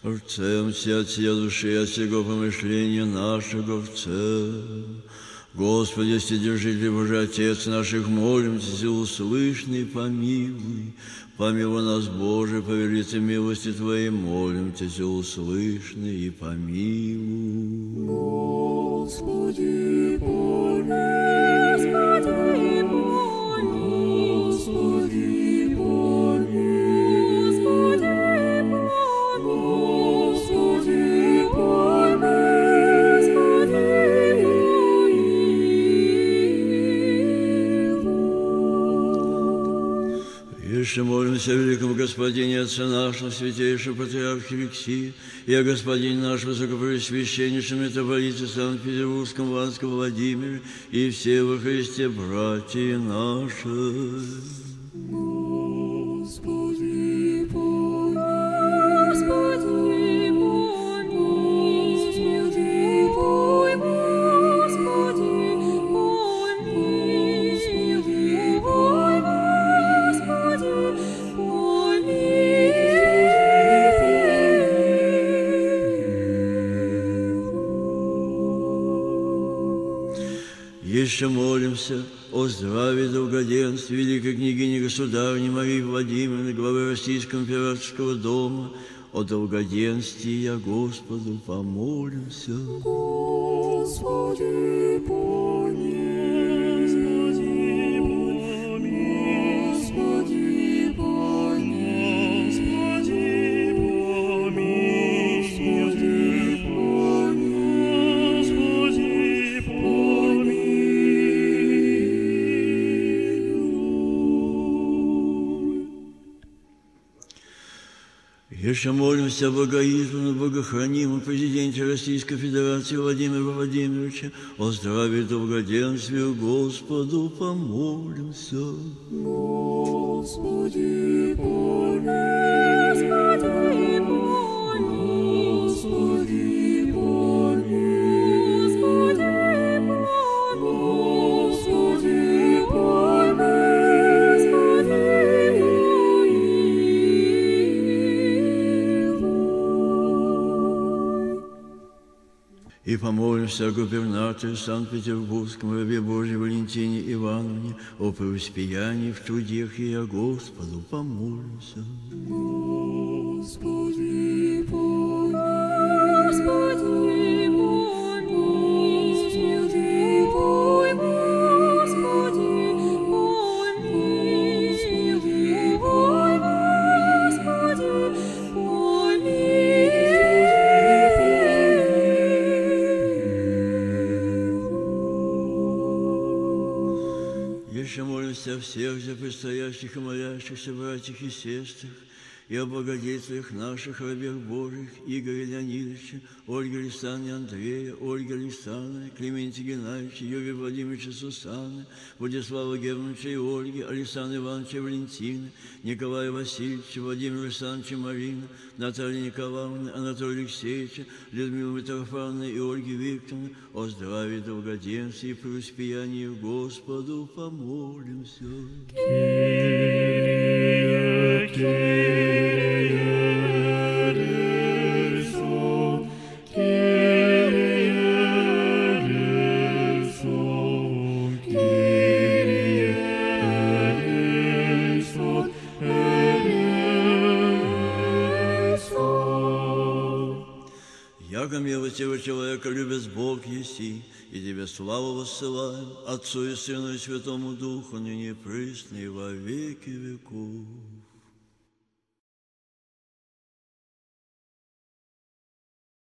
Рцем вся души, от всего помышления нашего рцем. Господи, Вседержитель Божий, Отец наших, молимся, услышни, помилуй. Помилуй нас, Боже, по великой милости Твоей, молимся, услышни и помилуй. Господи, помилуй, Господи, помилуй, Господи, помилуй, Господи, Еще молимся о великом Господине Отце нашего, святейшем Патриархе Алексии, и о Господине нашем высокопреосвященнейшем митрополите Санкт-Петербургском, Иванском Владимире, и все во Христе братья наши. Господи, помилуй, Господи, помилуй, Господи, помилуй, Господи, Еще молимся о здравии и долгоденствии великой княгини государыни Марии Владимировны, главы Российского императорского дома, о долгоденствии я Господу помолимся. Господи, помилуй, Господи, помилуй, Господи, помилуй, Господи, помилуй, Господи, помилуй, Господи, помилуй. Еще молимся о богоизбранном, богохранимом президенте Российской Федерации Владимире Владимировиче, о здравии и долгоденствии Господу помолимся. Господи, помилуй, Господи, помилуй, Господи, помилуй, Господи, помилуй, Господи, помилуй. И помолимся о губернаторе Санкт-Петербургском, рабе Божьей Валентине Ивановне, о преуспеянии в трудах и о Господу помолимся. Господи, помилуй, Господи, помилуй, Господи, помилуй, Господи, помилуй, Господи, Еще молимся о всех за предстоящих и молящихся братьях и сестрах, и о благодетелях наших, рабях Божьих, Игоря Леонидовича, Ольги Александровны Андрея, Ольги Александровны, Климентия Геннадьевича, Юрия Владимировича Сусаны, Владислава Германовича и Ольги, Александра Ивановича Валентины, Николая Васильевича, Владимира Александровича Марина, Натальи Николаевны, Анатолия Алексеевича, Людмилы Митрофановны и Ольги Викторовны, о здравии, долгоденствии и преуспеянии Господу помолимся. Яко милостивого человека любит Бог еси, и Тебе славу воссылаем, Отцу и Сыну и Святому Духу, ныне и присно и во веки веков.